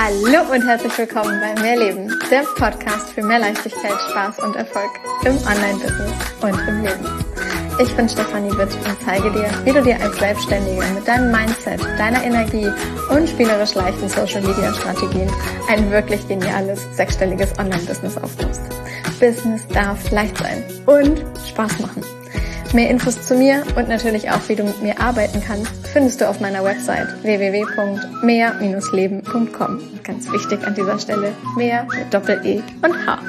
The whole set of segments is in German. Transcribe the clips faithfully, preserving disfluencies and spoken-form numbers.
Hallo und herzlich willkommen bei Mehr Leben, der Podcast für mehr Leichtigkeit, Spaß und Erfolg im Online-Business und im Leben. Ich bin Stefanie Witt und zeige dir, wie du dir als Selbstständige mit deinem Mindset, deiner Energie und spielerisch leichten Social-Media-Strategien ein wirklich geniales, sechsstelliges Online-Business aufbaust. Business darf leicht sein und Spaß machen. Mehr Infos zu mir und natürlich auch, wie du mit mir arbeiten kannst, findest du auf meiner Website w w w punkt mehr Bindestrich leben punkt com. Ganz wichtig an dieser Stelle, mehr mit Doppel-E und H.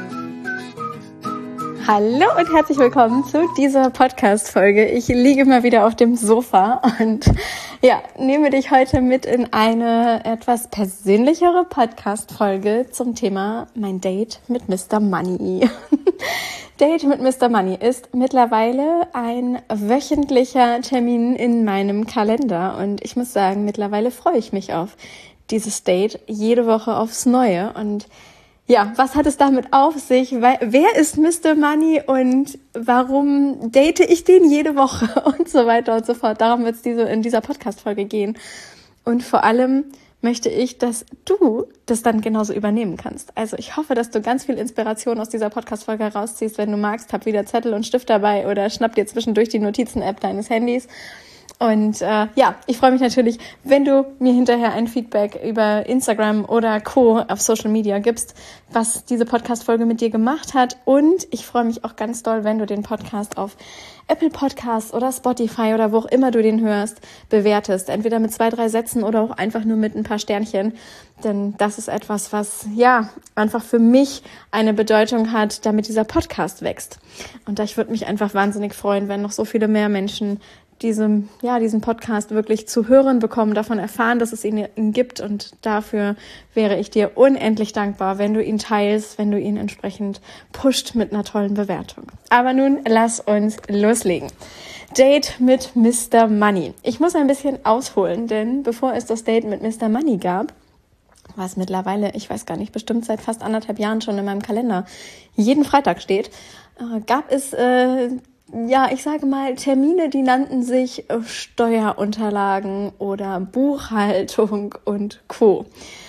Hallo und herzlich willkommen zu dieser Podcast-Folge. Ich liege mal wieder auf dem Sofa und ja, nehme dich heute mit in eine etwas persönlichere Podcast-Folge zum Thema mein Date mit Mister Money. Date mit Mister Money ist mittlerweile ein wöchentlicher Termin in meinem Kalender und ich muss sagen, mittlerweile freue ich mich auf dieses Date jede Woche aufs Neue. Und ja, was hat es damit auf sich? Wer ist Mister Money und warum date ich den jede Woche und so weiter und so fort? Darum wird es diese, in dieser Podcast-Folge gehen. Und vor allem möchte ich, dass du das dann genauso übernehmen kannst. Also ich hoffe, dass du ganz viel Inspiration aus dieser Podcast-Folge herausziehst. Wenn du magst, hab wieder Zettel und Stift dabei oder schnapp dir zwischendurch die Notizen-App deines Handys. Und äh, ja, ich freue mich natürlich, wenn du mir hinterher ein Feedback über Instagram oder Co. auf Social Media gibst, was diese Podcast-Folge mit dir gemacht hat. Und ich freue mich auch ganz doll, wenn du den Podcast auf Apple Podcasts oder Spotify oder wo auch immer du den hörst, bewertest. Entweder mit zwei, drei Sätzen oder auch einfach nur mit ein paar Sternchen. Denn das ist etwas, was ja einfach für mich eine Bedeutung hat, damit dieser Podcast wächst. Und ich würde mich einfach wahnsinnig freuen, wenn noch so viele mehr Menschen diesem, ja, diesen Podcast wirklich zu hören bekommen, davon erfahren, dass es ihn, ihn gibt, und dafür wäre ich dir unendlich dankbar, wenn du ihn teilst, wenn du ihn entsprechend pusht mit einer tollen Bewertung. Aber nun lass uns loslegen. Date mit Mister Money. Ich muss ein bisschen ausholen, denn bevor es das Date mit Mister Money gab, was mittlerweile, ich weiß gar nicht, bestimmt seit fast anderthalb Jahren schon in meinem Kalender jeden Freitag steht, äh, gab es äh, Ja, ich sage mal, Termine, die nannten sich Steuerunterlagen oder Buchhaltung und Co.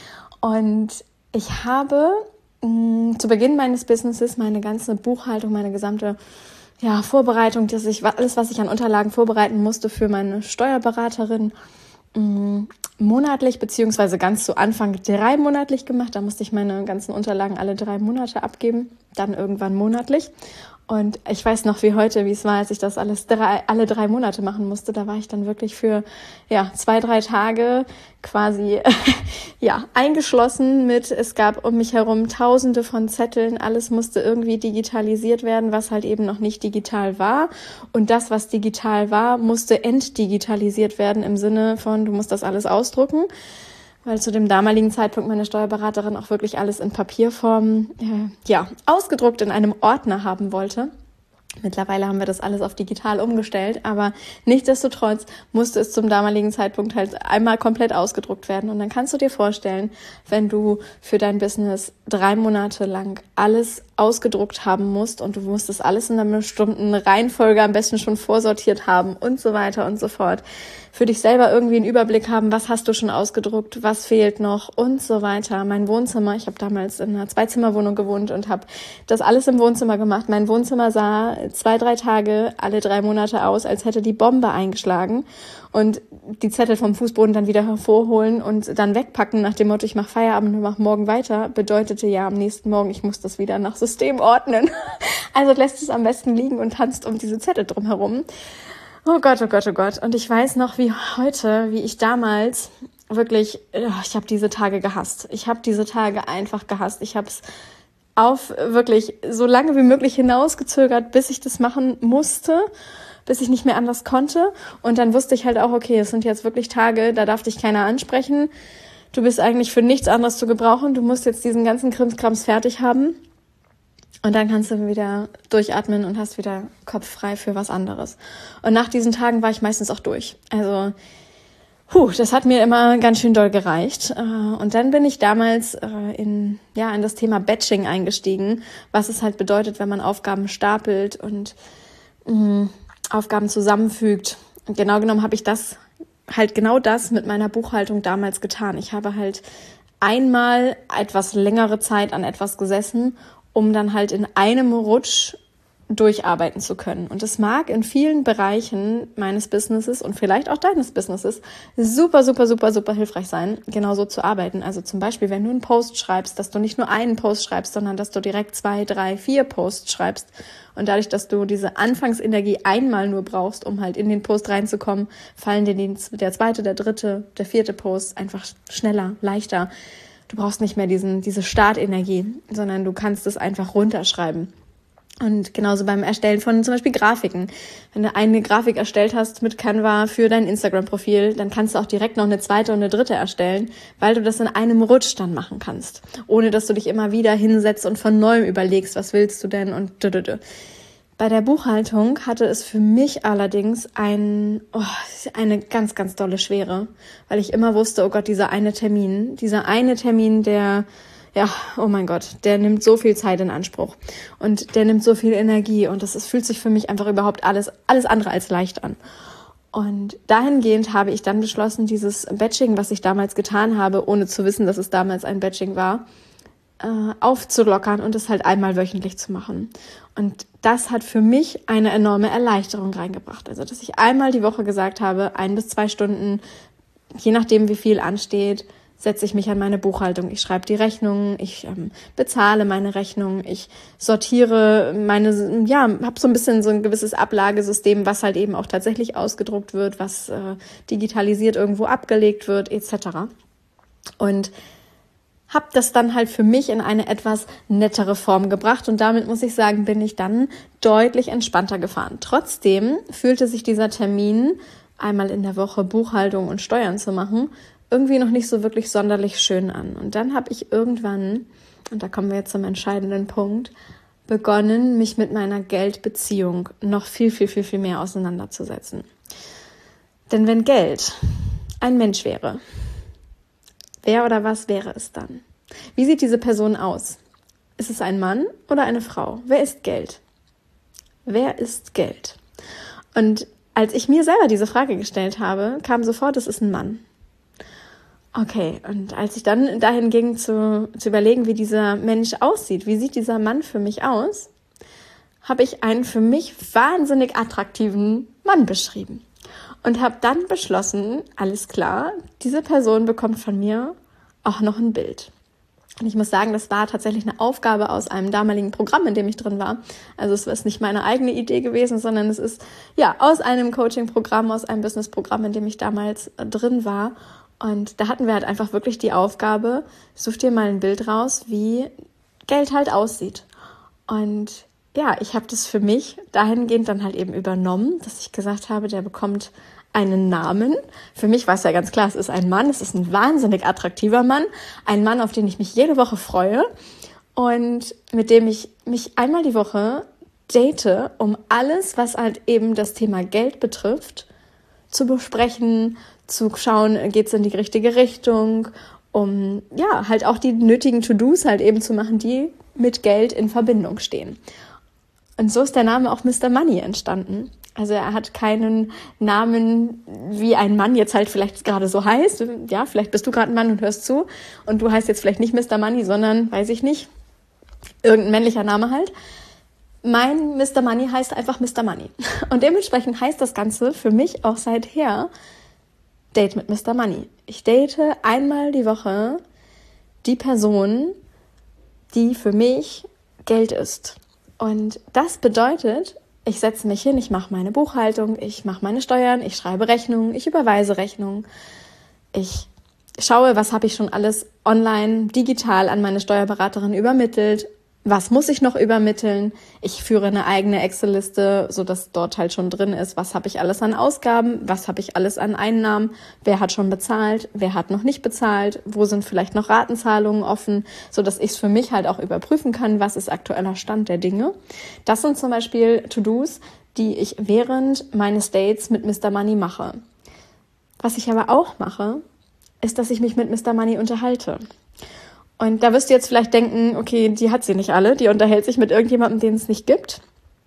Und ich habe mh, zu Beginn meines Businesses meine ganze Buchhaltung, meine gesamte ja, Vorbereitung, dass ich alles, was ich an Unterlagen vorbereiten musste für meine Steuerberaterin, mh, monatlich beziehungsweise ganz zu Anfang dreimonatlich gemacht. Da musste ich meine ganzen Unterlagen alle drei Monate abgeben, dann irgendwann monatlich. Und ich weiß noch wie heute, wie es war, als ich das alles drei, alle drei Monate machen musste. Da war ich dann wirklich für ja zwei, drei Tage quasi ja eingeschlossen mit, es gab um mich herum tausende von Zetteln. Alles musste irgendwie digitalisiert werden, was halt eben noch nicht digital war. Und das, was digital war, musste entdigitalisiert werden im Sinne von, du musst das alles ausdrucken. Weil zu dem damaligen Zeitpunkt meine Steuerberaterin auch wirklich alles in Papierform äh, ja, ausgedruckt in einem Ordner haben wollte. Mittlerweile haben wir das alles auf digital umgestellt, aber nichtsdestotrotz musste es zum damaligen Zeitpunkt halt einmal komplett ausgedruckt werden. Und dann kannst du dir vorstellen, wenn du für dein Business drei Monate lang alles ausgedruckt haben musst und du musstest alles in einer bestimmten Reihenfolge am besten schon vorsortiert haben und so weiter und so fort, für dich selber irgendwie einen Überblick haben, was hast du schon ausgedruckt, was fehlt noch und so weiter. Mein Wohnzimmer, ich habe damals in einer Zweizimmerwohnung gewohnt und habe das alles im Wohnzimmer gemacht. Mein Wohnzimmer sah zwei, drei Tage alle drei Monate aus, als hätte die Bombe eingeschlagen, und die Zettel vom Fußboden dann wieder hervorholen und dann wegpacken nach dem Motto, ich mache Feierabend und mache morgen weiter, bedeutete ja am nächsten Morgen, ich muss das wieder nach System ordnen. Also lässt es am besten liegen und tanzt um diese Zettel drumherum. Oh Gott, oh Gott, oh Gott. Und ich weiß noch wie heute, wie ich damals wirklich, ich habe diese Tage gehasst. Ich habe diese Tage einfach gehasst. Ich habe es auf wirklich so lange wie möglich hinausgezögert, bis ich das machen musste, bis ich nicht mehr anders konnte. Und dann wusste ich halt auch, okay, es sind jetzt wirklich Tage, da darf dich keiner ansprechen. Du bist eigentlich für nichts anderes zu gebrauchen. Du musst jetzt diesen ganzen Krimskrams fertig haben. Und dann kannst du wieder durchatmen und hast wieder Kopf frei für was anderes. Und nach diesen Tagen war ich meistens auch durch. Also, puh, das hat mir immer ganz schön doll gereicht. Und dann bin ich damals in, ja, in das Thema Batching eingestiegen, was es halt bedeutet, wenn man Aufgaben stapelt und mh, Aufgaben zusammenfügt. Und genau genommen habe ich das, halt genau das mit meiner Buchhaltung damals getan. Ich habe halt einmal etwas längere Zeit an etwas gesessen, um dann halt in einem Rutsch durcharbeiten zu können. Und es mag in vielen Bereichen meines Businesses und vielleicht auch deines Businesses super, super, super, super hilfreich sein, genauso zu arbeiten. Also zum Beispiel, wenn du einen Post schreibst, dass du nicht nur einen Post schreibst, sondern dass du direkt zwei, drei, vier Posts schreibst. Und dadurch, dass du diese Anfangsenergie einmal nur brauchst, um halt in den Post reinzukommen, fallen dir die, der zweite, der dritte, der vierte Post einfach schneller, leichter. Du brauchst nicht mehr diesen, diese Startenergie, sondern du kannst es einfach runterschreiben. Und genauso beim Erstellen von zum Beispiel Grafiken. Wenn du eine Grafik erstellt hast mit Canva für dein Instagram-Profil, dann kannst du auch direkt noch eine zweite und eine dritte erstellen, weil du das in einem Rutsch dann machen kannst. Ohne dass du dich immer wieder hinsetzt und von neuem überlegst, was willst du denn und dödödö. Bei der Buchhaltung hatte es für mich allerdings ein, oh, eine ganz, ganz dolle Schwere, weil ich immer wusste, oh Gott, dieser eine Termin, dieser eine Termin, der Ja, oh mein Gott, der nimmt so viel Zeit in Anspruch und der nimmt so viel Energie und das ist, fühlt sich für mich einfach überhaupt alles, alles andere als leicht an. Und dahingehend habe ich dann beschlossen, dieses Batching, was ich damals getan habe, ohne zu wissen, dass es damals ein Batching war, äh, aufzulockern und es halt einmal wöchentlich zu machen. Und das hat für mich eine enorme Erleichterung reingebracht. Also, dass ich einmal die Woche gesagt habe, ein bis zwei Stunden, je nachdem wie viel ansteht, setze ich mich an meine Buchhaltung. Ich schreibe die Rechnungen, ich ähm, bezahle meine Rechnungen, ich sortiere meine, ja, habe so ein bisschen so ein gewisses Ablagesystem, was halt eben auch tatsächlich ausgedruckt wird, was äh, digitalisiert irgendwo abgelegt wird, et cetera. Und habe das dann halt für mich in eine etwas nettere Form gebracht und damit muss ich sagen, bin ich dann deutlich entspannter gefahren. Trotzdem fühlte sich dieser Termin, einmal in der Woche Buchhaltung und Steuern zu machen, irgendwie noch nicht so wirklich sonderlich schön an. Und dann habe ich irgendwann, und da kommen wir jetzt zum entscheidenden Punkt, begonnen, mich mit meiner Geldbeziehung noch viel, viel, viel, viel mehr auseinanderzusetzen. Denn wenn Geld ein Mensch wäre, wer oder was wäre es dann? Wie sieht diese Person aus? Ist es ein Mann oder eine Frau? Wer ist Geld? Wer ist Geld? Und als ich mir selber diese Frage gestellt habe, kam sofort, es ist ein Mann. Okay, und als ich dann dahin ging zu, zu überlegen, wie dieser Mensch aussieht, wie sieht dieser Mann für mich aus, habe ich einen für mich wahnsinnig attraktiven Mann beschrieben. Und habe dann beschlossen, alles klar, diese Person bekommt von mir auch noch ein Bild. Und ich muss sagen, das war tatsächlich eine Aufgabe aus einem damaligen Programm, in dem ich drin war. Also es ist nicht meine eigene Idee gewesen, sondern es ist ja aus einem Coaching-Programm, aus einem Business-Programm, in dem ich damals drin war. Und da hatten wir halt einfach wirklich die Aufgabe, such dir mal ein Bild raus, wie Geld halt aussieht. Und ja, ich habe das für mich dahingehend dann halt eben übernommen, dass ich gesagt habe, der bekommt einen Namen. Für mich war es ja ganz klar, es ist ein Mann, es ist ein wahnsinnig attraktiver Mann, ein Mann, auf den ich mich jede Woche freue und mit dem ich mich einmal die Woche date, um alles, was halt eben das Thema Geld betrifft, zu besprechen, zu schauen, geht's in die richtige Richtung, um ja halt auch die nötigen To-Dos halt eben zu machen, die mit Geld in Verbindung stehen. Und so ist der Name auch Mister Money entstanden. Also er hat keinen Namen, wie ein Mann jetzt halt vielleicht gerade so heißt. Ja, vielleicht bist du gerade ein Mann und hörst zu und du heißt jetzt vielleicht nicht Mister Money, sondern, weiß ich nicht, irgendein männlicher Name halt. Mein Mister Money heißt einfach Mister Money. Und dementsprechend heißt das Ganze für mich auch seither Date mit Mister Money. Ich date einmal die Woche die Person, die für mich Geld ist. Und das bedeutet, ich setze mich hin, ich mache meine Buchhaltung, ich mache meine Steuern, ich schreibe Rechnungen, ich überweise Rechnungen. Ich schaue, was habe ich schon alles online, digital an meine Steuerberaterin übermittelt. Was muss ich noch übermitteln? Ich führe eine eigene Excel-Liste, sodass dort halt schon drin ist, was habe ich alles an Ausgaben, was habe ich alles an Einnahmen, wer hat schon bezahlt, wer hat noch nicht bezahlt, wo sind vielleicht noch Ratenzahlungen offen, sodass ich es für mich halt auch überprüfen kann, was ist aktueller Stand der Dinge. Das sind zum Beispiel To-Dos, die ich während meines Dates mit Mister Money mache. Was ich aber auch mache, ist, dass ich mich mit Mister Money unterhalte. Und da wirst du jetzt vielleicht denken, okay, die hat sie nicht alle, die unterhält sich mit irgendjemandem, den es nicht gibt.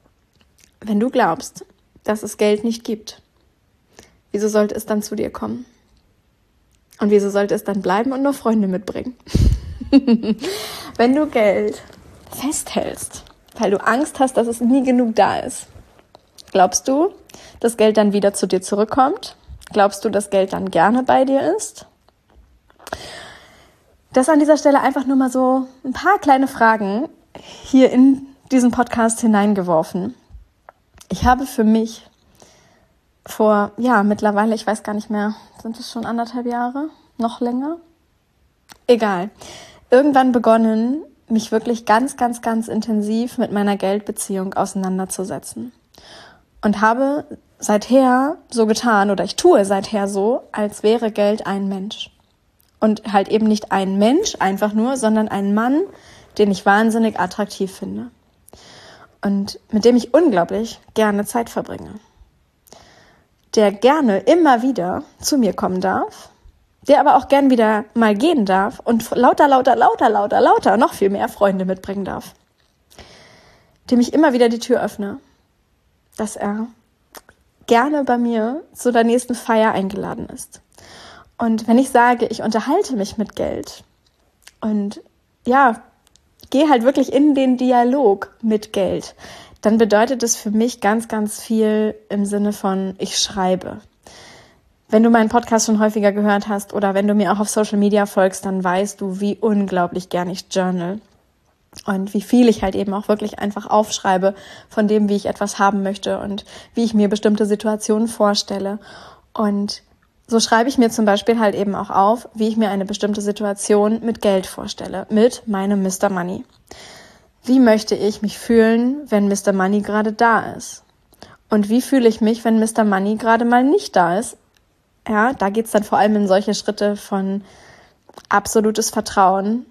Wenn du glaubst, dass es Geld nicht gibt, wieso sollte es dann zu dir kommen? Und wieso sollte es dann bleiben und nur Freunde mitbringen? Wenn du Geld festhältst, weil du Angst hast, dass es nie genug da ist, glaubst du, dass Geld dann wieder zu dir zurückkommt? Glaubst du, dass Geld dann gerne bei dir ist? Das an dieser Stelle einfach nur mal so ein paar kleine Fragen hier in diesen Podcast hineingeworfen. Ich habe für mich vor, ja, mittlerweile, ich weiß gar nicht mehr, sind es schon anderthalb Jahre? Noch länger? Egal. Irgendwann begonnen, mich wirklich ganz, ganz, ganz intensiv mit meiner Geldbeziehung auseinanderzusetzen. Und habe seither so getan, oder ich tue seither so, als wäre Geld ein Mensch. Und halt eben nicht ein Mensch einfach nur, sondern ein Mann, den ich wahnsinnig attraktiv finde. Und mit dem ich unglaublich gerne Zeit verbringe. Der gerne immer wieder zu mir kommen darf, der aber auch gern wieder mal gehen darf und lauter, lauter, lauter, lauter, lauter noch viel mehr Freunde mitbringen darf. Dem ich immer wieder die Tür öffne, dass er gerne bei mir zu der nächsten Feier eingeladen ist. Und wenn ich sage, ich unterhalte mich mit Geld und ja, gehe halt wirklich in den Dialog mit Geld, dann bedeutet es für mich ganz, ganz viel im Sinne von, ich schreibe. Wenn du meinen Podcast schon häufiger gehört hast oder wenn du mir auch auf Social Media folgst, dann weißt du, wie unglaublich gern ich journal und wie viel ich halt eben auch wirklich einfach aufschreibe von dem, wie ich etwas haben möchte und wie ich mir bestimmte Situationen vorstelle. Und so schreibe ich mir zum Beispiel halt eben auch auf, wie ich mir eine bestimmte Situation mit Geld vorstelle, mit meinem Mister Money. Wie möchte ich mich fühlen, wenn Mister Money gerade da ist? Und wie fühle ich mich, wenn Mister Money gerade mal nicht da ist? Ja, da geht's dann vor allem in solche Schritte von absolutes Vertrauen.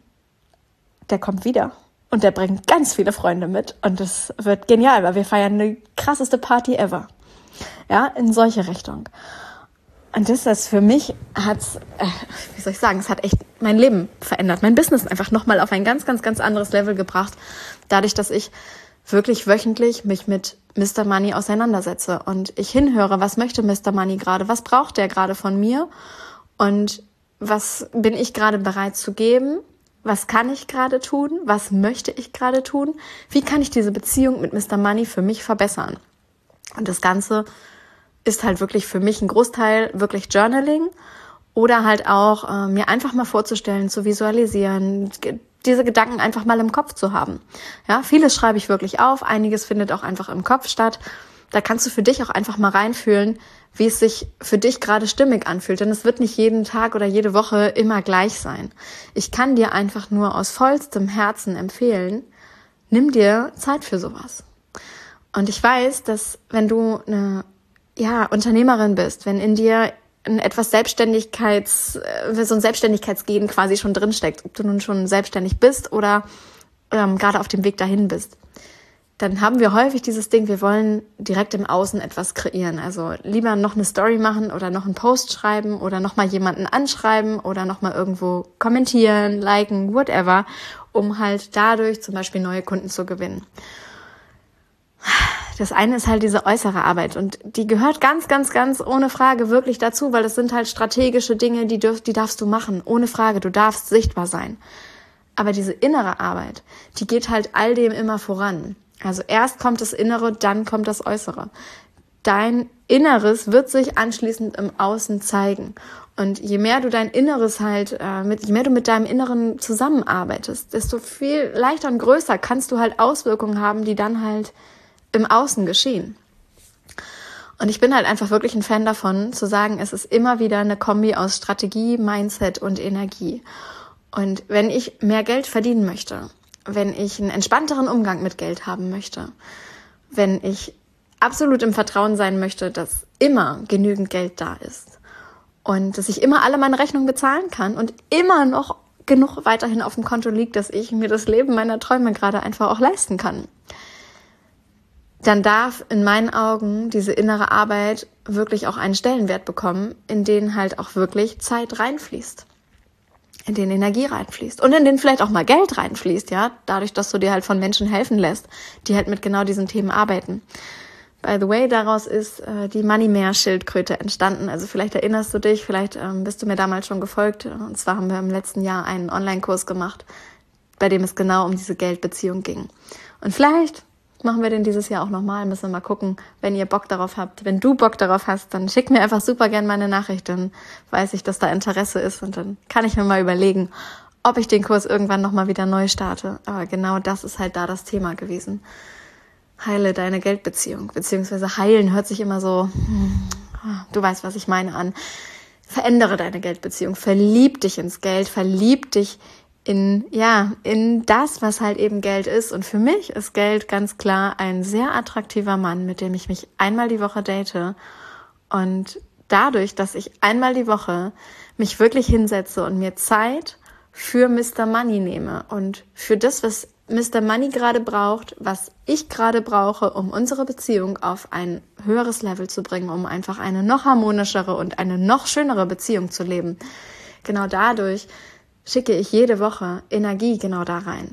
Der kommt wieder und der bringt ganz viele Freunde mit und das wird genial, weil wir feiern die krasseste Party ever. Ja, in solche Richtung. Und das ist für mich, hat's, äh, wie soll ich sagen, es hat echt mein Leben verändert, mein Business einfach nochmal auf ein ganz, ganz, ganz anderes Level gebracht, dadurch, dass ich wirklich wöchentlich mich mit Mister Money auseinandersetze und ich hinhöre, was möchte Mister Money gerade, was braucht der gerade von mir und was bin ich gerade bereit zu geben, was kann ich gerade tun, was möchte ich gerade tun, wie kann ich diese Beziehung mit Mister Money für mich verbessern. Und das Ganze ist halt wirklich für mich ein Großteil wirklich Journaling oder halt auch äh, mir einfach mal vorzustellen, zu visualisieren, diese Gedanken einfach mal im Kopf zu haben. Ja, vieles schreibe ich wirklich auf, einiges findet auch einfach im Kopf statt. Da kannst du für dich auch einfach mal reinfühlen, wie es sich für dich gerade stimmig anfühlt, denn es wird nicht jeden Tag oder jede Woche immer gleich sein. Ich kann dir einfach nur aus vollstem Herzen empfehlen, nimm dir Zeit für sowas. Und ich weiß, dass wenn du eine ja, Unternehmerin bist, wenn in dir ein etwas Selbstständigkeits, so ein Selbstständigkeitsgehen quasi schon drinsteckt, ob du nun schon selbstständig bist oder ähm, gerade auf dem Weg dahin bist, dann haben wir häufig dieses Ding, wir wollen direkt im Außen etwas kreieren. Also lieber noch eine Story machen oder noch einen Post schreiben oder noch mal jemanden anschreiben oder noch mal irgendwo kommentieren, liken, whatever, um halt dadurch zum Beispiel neue Kunden zu gewinnen. Das eine ist halt diese äußere Arbeit und die gehört ganz, ganz, ganz ohne Frage wirklich dazu, weil das sind halt strategische Dinge, die, dürf, die darfst du machen, ohne Frage, du darfst sichtbar sein. Aber diese innere Arbeit, die geht halt all dem immer voran. Also erst kommt das Innere, dann kommt das Äußere. Dein Inneres wird sich anschließend im Außen zeigen. Und je mehr du dein Inneres halt, äh, mit, je mehr du mit deinem Inneren zusammenarbeitest, desto viel leichter und größer kannst du halt Auswirkungen haben, die dann halt im Außen geschehen. Und ich bin halt einfach wirklich ein Fan davon, zu sagen, es ist immer wieder eine Kombi aus Strategie, Mindset und Energie. Und wenn ich mehr Geld verdienen möchte, wenn ich einen entspannteren Umgang mit Geld haben möchte, wenn ich absolut im Vertrauen sein möchte, dass immer genügend Geld da ist und dass ich immer alle meine Rechnungen bezahlen kann und immer noch genug weiterhin auf dem Konto liegt, dass ich mir das Leben meiner Träume gerade einfach auch leisten kann, dann darf in meinen Augen diese innere Arbeit wirklich auch einen Stellenwert bekommen, in den halt auch wirklich Zeit reinfließt, in den Energie reinfließt und in den vielleicht auch mal Geld reinfließt, ja, dadurch, dass du dir halt von Menschen helfen lässt, die halt mit genau diesen Themen arbeiten. By the way, daraus ist äh, die Money-Mehr-Schildkröte entstanden. Also vielleicht erinnerst du dich, vielleicht ähm, bist du mir damals schon gefolgt. Und zwar haben wir im letzten Jahr einen Online-Kurs gemacht, bei dem es genau um diese Geldbeziehung ging. Und vielleicht machen wir den dieses Jahr auch nochmal. Müssen wir mal gucken, wenn ihr Bock darauf habt. Wenn du Bock darauf hast, dann schick mir einfach super gerne meine Nachricht. Dann weiß ich, dass da Interesse ist. Und dann kann ich mir mal überlegen, ob ich den Kurs irgendwann nochmal wieder neu starte. Aber genau das ist halt da das Thema gewesen. Heile deine Geldbeziehung. Beziehungsweise heilen hört sich immer so, hm, du weißt, was ich meine, an. Verändere deine Geldbeziehung. Verlieb dich ins Geld. Verlieb dich in, ja, in das, was halt eben Geld ist. Und für mich ist Geld ganz klar ein sehr attraktiver Mann, mit dem ich mich einmal die Woche date. Und dadurch, dass ich einmal die Woche mich wirklich hinsetze und mir Zeit für Mister Money nehme und für das, was Mister Money gerade braucht, was ich gerade brauche, um unsere Beziehung auf ein höheres Level zu bringen, um einfach eine noch harmonischere und eine noch schönere Beziehung zu leben. Genau dadurch schicke ich jede Woche Energie genau da rein.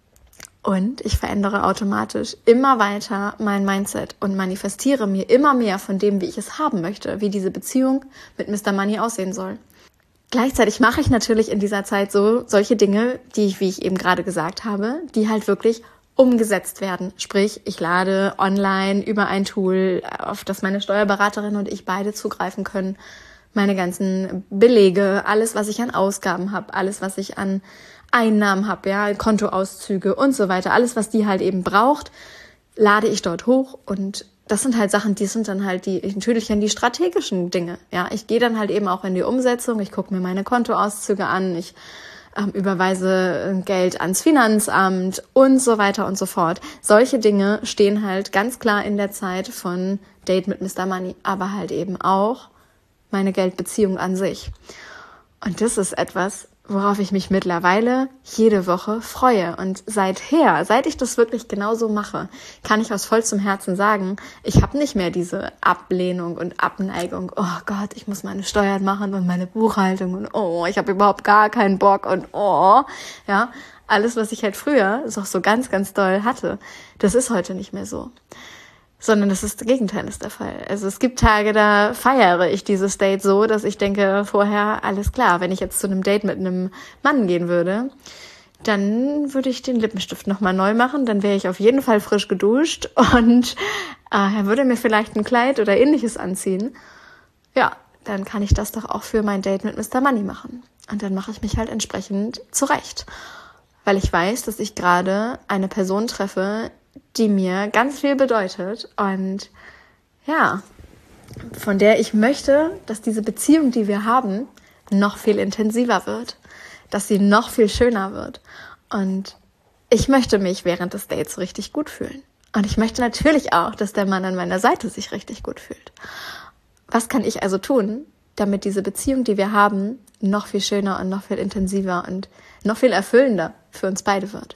Und ich verändere automatisch immer weiter mein Mindset und manifestiere mir immer mehr von dem, wie ich es haben möchte, wie diese Beziehung mit Mister Money aussehen soll. Gleichzeitig mache ich natürlich in dieser Zeit so solche Dinge, die ich, wie ich eben gerade gesagt habe, die halt wirklich umgesetzt werden. Sprich, ich lade online über ein Tool, auf das meine Steuerberaterin und ich beide zugreifen können, meine ganzen Belege, alles, was ich an Ausgaben habe, alles, was ich an Einnahmen habe, ja, Kontoauszüge und so weiter, alles, was die halt eben braucht, lade ich dort hoch. Und das sind halt Sachen, die sind dann halt die, natürlich dann die strategischen Dinge. Ja, ich gehe dann halt eben auch in die Umsetzung. Ich gucke mir meine Kontoauszüge an. Ich ähm, überweise Geld ans Finanzamt und so weiter und so fort. Solche Dinge stehen halt ganz klar in der Zeit von Date mit Mister Money, aber halt eben auch meine Geldbeziehung an sich. Und das ist etwas, worauf ich mich mittlerweile jede Woche freue. Und seither, seit ich das wirklich genauso mache, kann ich aus vollstem Herzen sagen, ich habe nicht mehr diese Ablehnung und Abneigung. Oh Gott, ich muss meine Steuern machen und meine Buchhaltung und oh, ich habe überhaupt gar keinen Bock und oh, ja, alles, was ich halt früher so, so ganz, ganz doll hatte, das ist heute nicht mehr so. Sondern das ist das Gegenteil ist der Fall. Also es gibt Tage, da feiere ich dieses Date so, dass ich denke, vorher, alles klar, wenn ich jetzt zu einem Date mit einem Mann gehen würde, dann würde ich den Lippenstift nochmal neu machen, dann wäre ich auf jeden Fall frisch geduscht und äh, er würde mir vielleicht ein Kleid oder ähnliches anziehen. Ja, dann kann ich das doch auch für mein Date mit Mister Money machen. Und dann mache ich mich halt entsprechend zurecht. Weil ich weiß, dass ich gerade eine Person treffe, die mir ganz viel bedeutet und ja, von der ich möchte, dass diese Beziehung, die wir haben, noch viel intensiver wird, dass sie noch viel schöner wird und ich möchte mich während des Dates richtig gut fühlen und ich möchte natürlich auch, dass der Mann an meiner Seite sich richtig gut fühlt. Was kann ich also tun, damit diese Beziehung, die wir haben, noch viel schöner und noch viel intensiver und noch viel erfüllender für uns beide wird?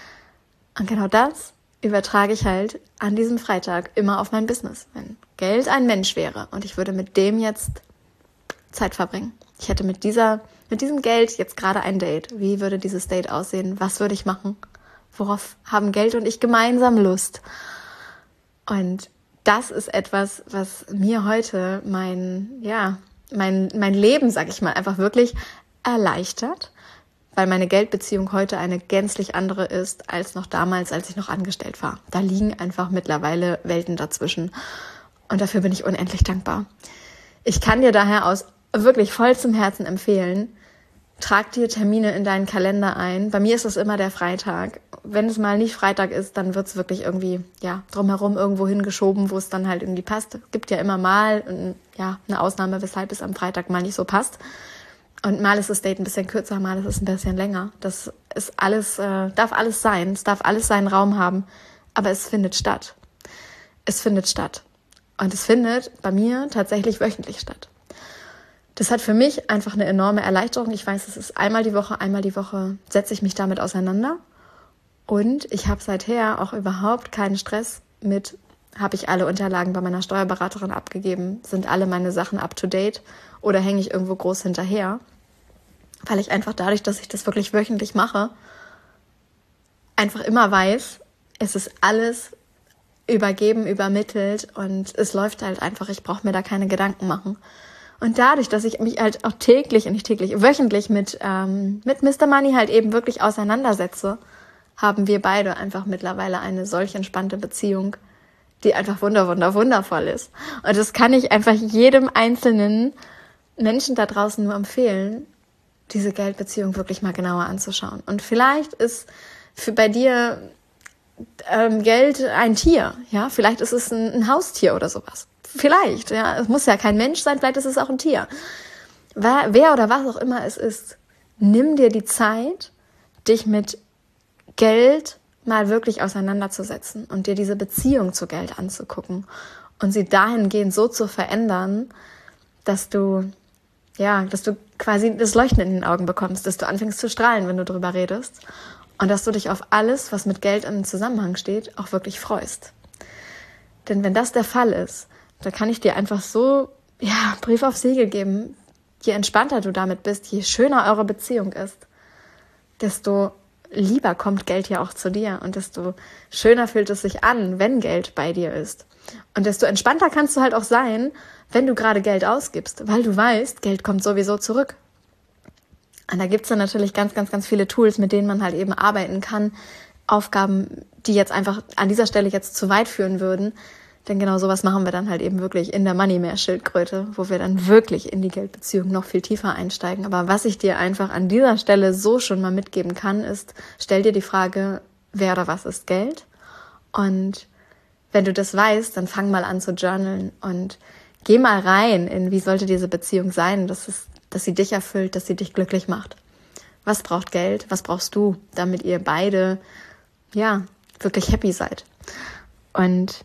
Und genau das übertrage ich halt an diesem Freitag immer auf mein Business. Wenn Geld ein Mensch wäre und ich würde mit dem jetzt Zeit verbringen. Ich hätte mit dieser, mit diesem Geld jetzt gerade ein Date. Wie würde dieses Date aussehen? Was würde ich machen? Worauf haben Geld und ich gemeinsam Lust? Und das ist etwas, was mir heute mein, ja, mein, mein Leben, sag ich mal, einfach wirklich erleichtert. Weil meine Geldbeziehung heute eine gänzlich andere ist als noch damals, als ich noch angestellt war. Da liegen einfach mittlerweile Welten dazwischen. Und dafür bin ich unendlich dankbar. Ich kann dir daher aus wirklich vollstem Herzen empfehlen, trag dir Termine in deinen Kalender ein. Bei mir ist es immer der Freitag. Wenn es mal nicht Freitag ist, dann wird es wirklich irgendwie ja drumherum irgendwo hingeschoben, wo es dann halt irgendwie passt. Es gibt ja immer mal ja, eine Ausnahme, weshalb es am Freitag mal nicht so passt. Und mal ist das Date ein bisschen kürzer, mal ist es ein bisschen länger. Das ist alles, äh, darf alles sein. Es darf alles seinen Raum haben. Aber es findet statt. Es findet statt. Und es findet bei mir tatsächlich wöchentlich statt. Das hat für mich einfach eine enorme Erleichterung. Ich weiß, es ist einmal die Woche, einmal die Woche setze ich mich damit auseinander. Und ich habe seither auch überhaupt keinen Stress mit, habe ich alle Unterlagen bei meiner Steuerberaterin abgegeben, sind alle meine Sachen up to date oder hänge ich irgendwo groß hinterher. Weil ich einfach dadurch, dass ich das wirklich wöchentlich mache, einfach immer weiß, es ist alles übergeben, übermittelt und es läuft halt einfach, ich brauche mir da keine Gedanken machen. Und dadurch, dass ich mich halt auch täglich, nicht täglich, wöchentlich mit, ähm, mit Mister Money halt eben wirklich auseinandersetze, haben wir beide einfach mittlerweile eine solch entspannte Beziehung, die einfach wunder, wunder, wundervoll ist. Und das kann ich einfach jedem einzelnen Menschen da draußen nur empfehlen, diese Geldbeziehung wirklich mal genauer anzuschauen. Und vielleicht ist für bei dir ähm, Geld ein Tier, ja, vielleicht ist es ein, ein Haustier oder sowas. Vielleicht, ja, es muss ja kein Mensch sein, vielleicht ist es auch ein Tier. Wer, wer oder was auch immer es ist, nimm dir die Zeit, dich mit Geld mal wirklich auseinanderzusetzen und dir diese Beziehung zu Geld anzugucken und sie dahingehend so zu verändern, dass du, ja, dass du quasi das Leuchten in den Augen bekommst, dass du anfängst zu strahlen, wenn du drüber redest und dass du dich auf alles, was mit Geld im Zusammenhang steht, auch wirklich freust. Denn wenn das der Fall ist, da kann ich dir einfach so, ja, Brief auf Siegel geben, je entspannter du damit bist, je schöner eure Beziehung ist, desto lieber kommt Geld ja auch zu dir und desto schöner fühlt es sich an, wenn Geld bei dir ist. Und desto entspannter kannst du halt auch sein, wenn du gerade Geld ausgibst, weil du weißt, Geld kommt sowieso zurück. Und da gibt's dann natürlich ganz, ganz, ganz viele Tools, mit denen man halt eben arbeiten kann. Aufgaben, die jetzt einfach an dieser Stelle jetzt zu weit führen würden. Denn genau sowas machen wir dann halt eben wirklich in der Money-Mehr-Schildkröte, wo wir dann wirklich in die Geldbeziehung noch viel tiefer einsteigen. Aber was ich dir einfach an dieser Stelle so schon mal mitgeben kann, ist, stell dir die Frage, wer oder was ist Geld? Und wenn du das weißt, dann fang mal an zu journalen und geh mal rein in, wie sollte diese Beziehung sein, dass es, dass sie dich erfüllt, dass sie dich glücklich macht. Was braucht Geld? Was brauchst du, damit ihr beide, ja, wirklich happy seid? Und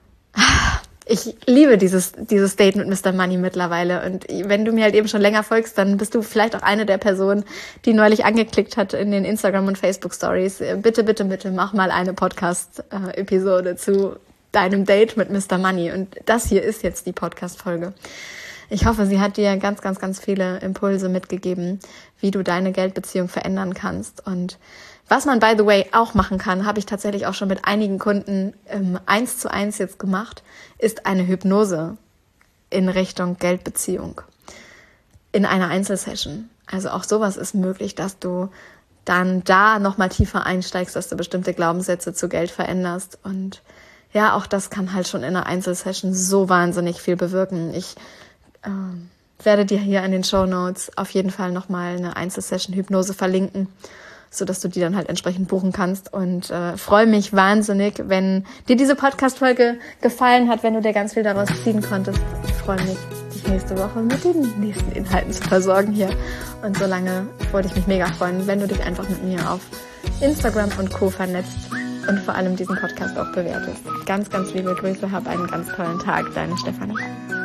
ich liebe dieses, dieses Date mit Mister Money mittlerweile. Und wenn du mir halt eben schon länger folgst, dann bist du vielleicht auch eine der Personen, die neulich angeklickt hat in den Instagram- und Facebook-Stories. Bitte, bitte, bitte mach mal eine Podcast-Episode zu deinem Date mit Mister Money. Und das hier ist jetzt die Podcast-Folge. Ich hoffe, sie hat dir ganz, ganz, ganz viele Impulse mitgegeben, wie du deine Geldbeziehung verändern kannst. Und was man, by the way, auch machen kann, habe ich tatsächlich auch schon mit einigen Kunden ähm, eins zu eins jetzt gemacht, ist eine Hypnose in Richtung Geldbeziehung in einer Einzelsession. Also auch sowas ist möglich, dass du dann da nochmal tiefer einsteigst, dass du bestimmte Glaubenssätze zu Geld veränderst. Und ja, auch das kann halt schon in einer Einzelsession so wahnsinnig viel bewirken. Ich ähm, werde dir hier in den Shownotes auf jeden Fall nochmal eine Einzelsession-Hypnose verlinken, sodass du die dann halt entsprechend buchen kannst. Und äh, freue mich wahnsinnig, wenn dir diese Podcast-Folge gefallen hat, wenn du dir ganz viel daraus ziehen konntest. Ich freue mich, dich nächste Woche mit den nächsten Inhalten zu versorgen hier. Und solange würde ich mich mega freuen, wenn du dich einfach mit mir auf Instagram und Co. vernetzt und vor allem diesen Podcast auch bewertest. Ganz, ganz liebe Grüße, hab einen ganz tollen Tag, deine Stefanie.